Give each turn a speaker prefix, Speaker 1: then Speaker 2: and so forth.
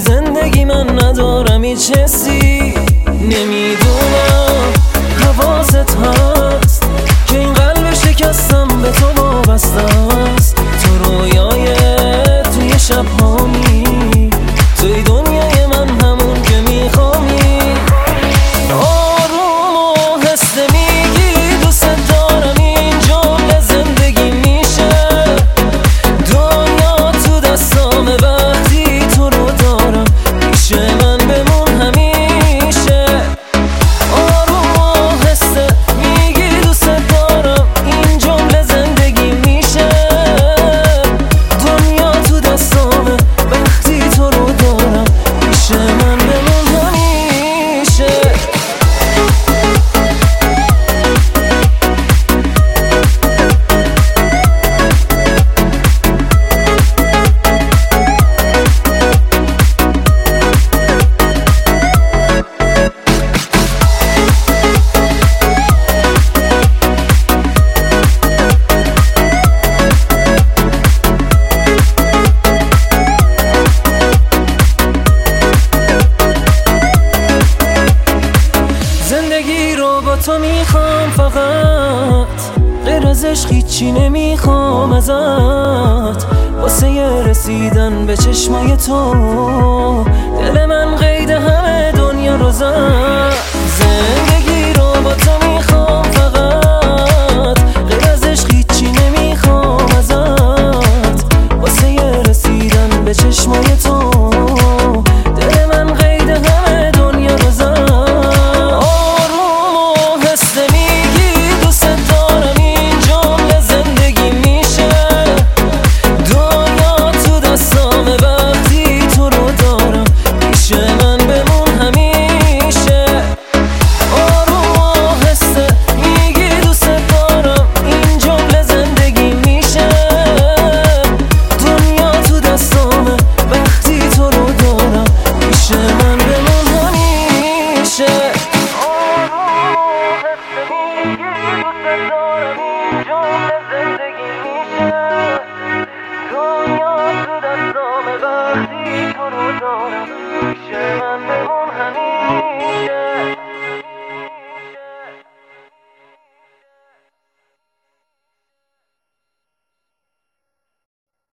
Speaker 1: زندگی من ندارم هیچ حسی. نمیدونم حواست هست که این قلب شکستم به تو وابسته است. تو رویای توی شب هامی، توی دنیای من همون که میخوامی. آروم و هسته میگی دوست دارم، این جمله زندگی میشه. دنیا تو دستامه وقتی تو رو دارم، پیش من بمون همیشه. آروم و هسته میگی دوست دارم، این جمله زندگی میشه. دنیا تو دستامه وقتی تو رو دارم، پیش من بمون همیشه. زندگی رو با تو میخوام فقط، غیر از عشق هیچی نمیخوام ازت. واسه رسیدن به چشمای تو دل من قید همه دنیا رو زد. زندگی رو با تو میخوام فقط، غیر از عشق هیچی نمیخوام ازت. واسه رسیدن به چشمای تو دل من قید همه دنیا رو زد.